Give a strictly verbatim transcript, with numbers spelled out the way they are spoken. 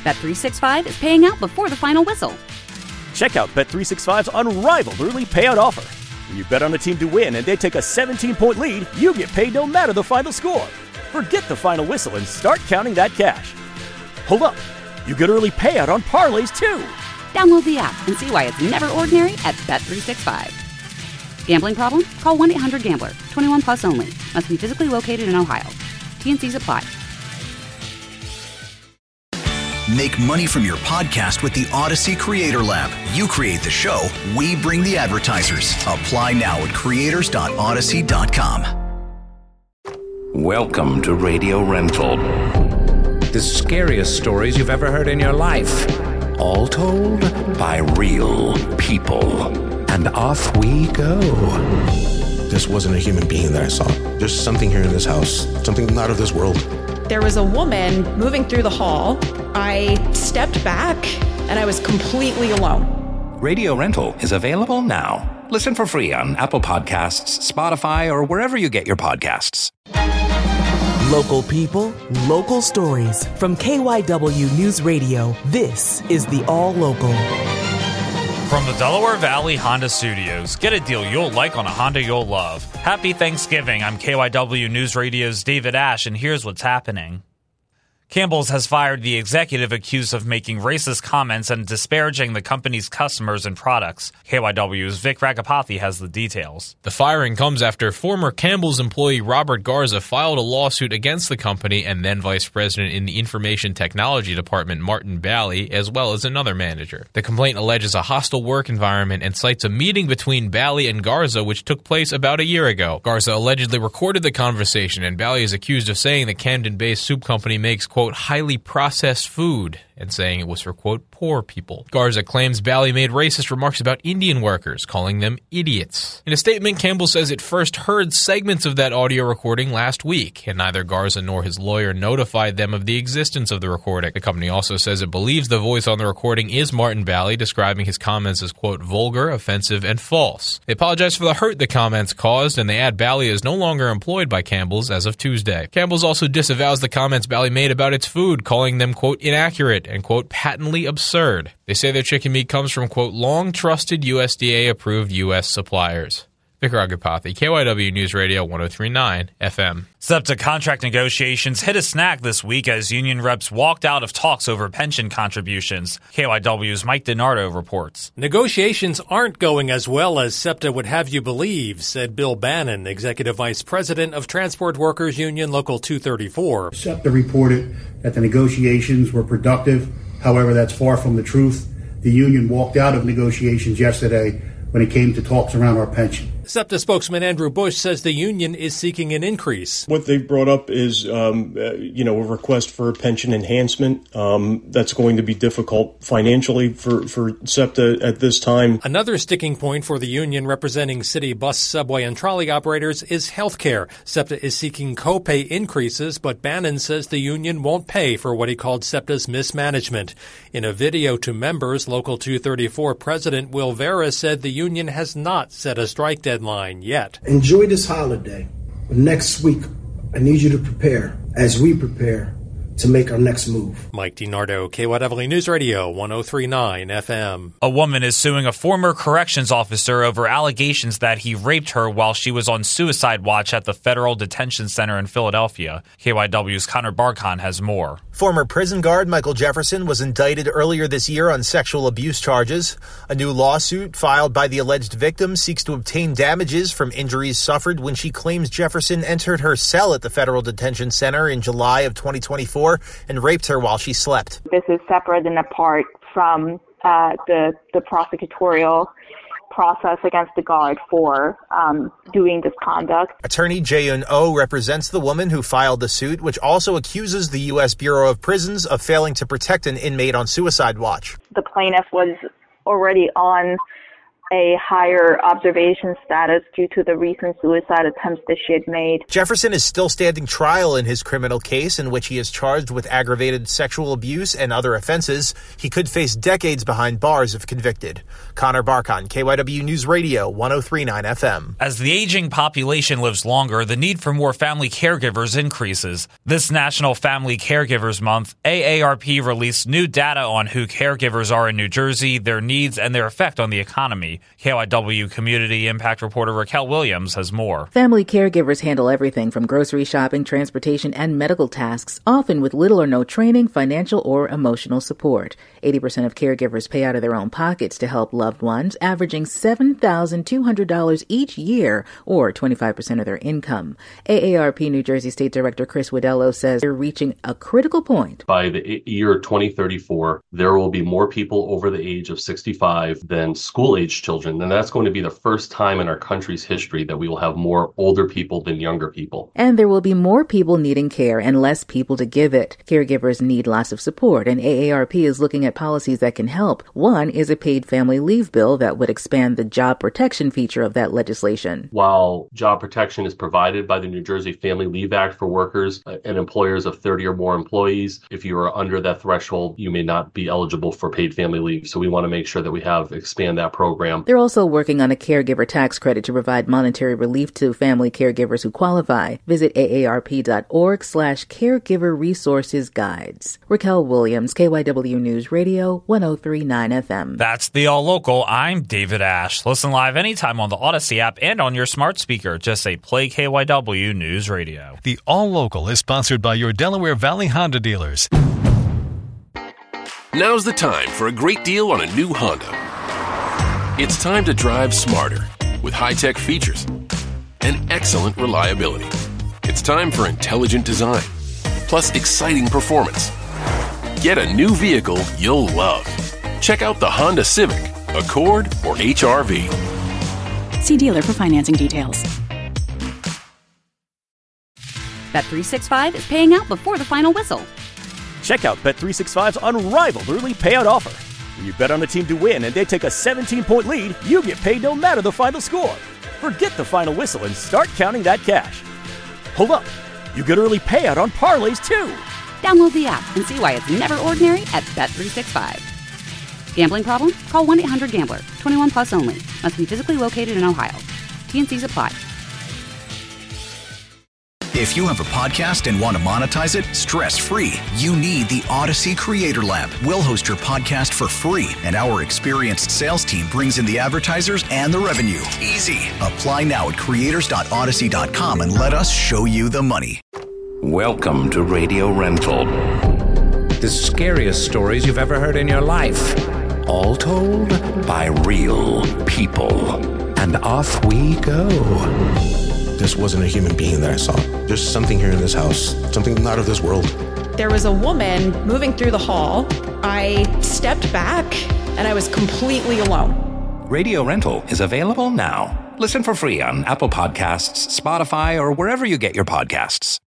Bet three sixty-five is paying out before the final whistle. Check out Bet three sixty-five's unrivaled early payout offer. When you bet on a team to win and they take a seventeen-point lead, you get paid no matter the final score. Forget the final whistle and start counting that cash. Hold up. You get early payout on parlays, too. Download the app and see why it's never ordinary at Bet three sixty-five. Gambling problem? Call one eight hundred gambler. twenty-one plus only. Must be physically located in Ohio. T N Cs apply. Make money from your podcast with the Odyssey Creator Lab. You create the show, we bring the advertisers. Apply now at creators dot odyssey dot com. Welcome to Radio Rental. The scariest stories you've ever heard in your life. All told by real people. And off we go. This wasn't a human being that I saw. There's something here in this house, something not of this world. There was a woman moving through the hall. I stepped back and I was completely alone. Radio Rental is available now. Listen for free on Apple Podcasts, Spotify, or wherever you get your podcasts. Local people, local stories. From K Y W News Radio, this is the All Local. From the Delaware Valley Honda Studios, get a deal you'll like on a Honda you'll love. Happy Thanksgiving. I'm K Y W News Radio's David Ash, and here's what's happening. Campbell's has fired the executive accused of making racist comments and disparaging the company's customers and products. K Y W's Vic Ragapathy has the details. The firing comes after former Campbell's employee Robert Garza filed a lawsuit against the company and then vice president in the Information Technology Department, Martin Bally, as well as another manager. The complaint alleges a hostile work environment and cites a meeting between Bally and Garza which took place about a year ago. Garza allegedly recorded the conversation, and Bally is accused of saying the Camden-based soup company makes, quote, highly processed food, and saying it was for, quote, poor people. Garza claims Bally made racist remarks about Indian workers, calling them idiots. In a statement, Campbell says it first heard segments of that audio recording last week, and neither Garza nor his lawyer notified them of the existence of the recording. The company also says it believes the voice on the recording is Martin Bally, describing his comments as, quote, vulgar, offensive, and false. They apologize for the hurt the comments caused, and they add Bally is no longer employed by Campbell's as of Tuesday. Campbell's also disavows the comments Bally made about its food, calling them, quote, inaccurate and, quote, patently absurd. They say their chicken meat comes from, quote, long-trusted U S D A-approved U S suppliers. Vic Ragapathy, K Y W News Radio one oh three point nine F M. SEPTA contract negotiations hit a snag this week as union reps walked out of talks over pension contributions. K Y W's Mike DiNardo reports. Negotiations aren't going as well as SEPTA would have you believe, said Bill Bannon, Executive Vice President of Transport Workers Union Local two thirty-four. SEPTA reported that the negotiations were productive. However, that's far from the truth. The union walked out of negotiations yesterday when it came to talks around our pension. SEPTA spokesman Andrew Bush says the union is seeking an increase. What they've brought up is, um, uh, you know, a request for pension enhancement. Um, that's going to be difficult financially for, for SEPTA at this time. Another sticking point for the union representing city bus, subway, and trolley operators is health care. SEPTA is seeking co-pay increases, but Bannon says the union won't pay for what he called SEPTA's mismanagement. In a video to members, Local two thirty-four President Will Vera said the union has not set a strike deadline. Yet. Enjoy this holiday. Next week, I need you to prepare as we prepare to make our next move. Mike DiNardo, K Y W News Radio, one oh three point nine F M. A woman is suing a former corrections officer over allegations that he raped her while she was on suicide watch at the Federal Detention Center in Philadelphia. K Y W's Connor Barkon has more. Former prison guard Michael Jefferson was indicted earlier this year on sexual abuse charges. A new lawsuit filed by the alleged victim seeks to obtain damages from injuries suffered when she claims Jefferson entered her cell at the Federal Detention Center in July of twenty twenty-four and raped her while she slept. This is separate and apart from uh, the the prosecutorial process against the guard for um, doing this conduct. Attorney Jae-Eun Oh represents the woman who filed the suit, which also accuses the U S Bureau of Prisons of failing to protect an inmate on suicide watch. The plaintiff was already on a higher observation status due to the recent suicide attempts that she had made. Jefferson is still standing trial in his criminal case in which he is charged with aggravated sexual abuse and other offenses. He could face decades behind bars if convicted. Connor Barkon, K Y W News Radio, one oh three point nine F M. As the aging population lives longer, the need for more family caregivers increases. This National Family Caregivers Month, A A R P released new data on who caregivers are in New Jersey, their needs, and their effect on the economy. K Y W Community Impact reporter Raquel Williams has more. Family caregivers handle everything from grocery shopping, transportation, and medical tasks, often with little or no training, financial, or emotional support. eighty percent of caregivers pay out of their own pockets to help loved ones, averaging seven thousand two hundred dollars each year, or twenty-five percent of their income. A A R P New Jersey State Director Chris Wadello says they're reaching a critical point. By the year twenty thirty-four, there will be more people over the age of sixty-five than school-age children, and that's going to be the first time in our country's history that we will have more older people than younger people. And there will be more people needing care and less people to give it. Caregivers need lots of support, and A A R P is looking at policies that can help. One is a paid family leave bill that would expand the job protection feature of that legislation. While job protection is provided by the New Jersey Family Leave Act for workers and employers of thirty or more employees, if you are under that threshold, you may not be eligible for paid family leave. So we want to make sure that we have expand that program. They're also working on a caregiver tax credit to provide monetary relief to family caregivers who qualify. Visit aarp.org slash caregiver resources guides. Raquel Williams, K Y W News Radio, one oh three point nine F M. That's the All Local. I'm David Ash. Listen live anytime on the Odyssey app and on your smart speaker. Just say play K Y W News Radio. The All Local is sponsored by your Delaware Valley Honda dealers. Now's the time for a great deal on a new Honda. It's time to drive smarter with high-tech features and excellent reliability. It's time for intelligent design, plus exciting performance. Get a new vehicle you'll love. Check out the Honda Civic, Accord, or H R V. See dealer for financing details. Bet three sixty-five is paying out before the final whistle. Check out Bet three sixty-five's unrivaled early payout offer. When you bet on a team to win and they take a seventeen-point lead, you get paid no matter the final score. Forget the final whistle and start counting that cash. Hold up, you get early payout on parlays too. Download the app and see why it's never ordinary at Bet three sixty-five. Gambling problem? Call one eight hundred gambler. twenty-one plus only. Must be physically located in Ohio. T and C's apply. If you have a podcast and want to monetize it stress-free, you need the Odyssey Creator Lab. We'll host your podcast for free, and our experienced sales team brings in the advertisers and the revenue. Easy. Apply now at creators dot odyssey dot com and let us show you the money. Welcome to Radio Rental. The scariest stories you've ever heard in your life. All told by real people. And off we go. This wasn't a human being that I saw. There's something here in this house, something not of this world. There was a woman moving through the hall. I stepped back and I was completely alone. Radio Rental is available now. Listen for free on Apple Podcasts, Spotify, or wherever you get your podcasts.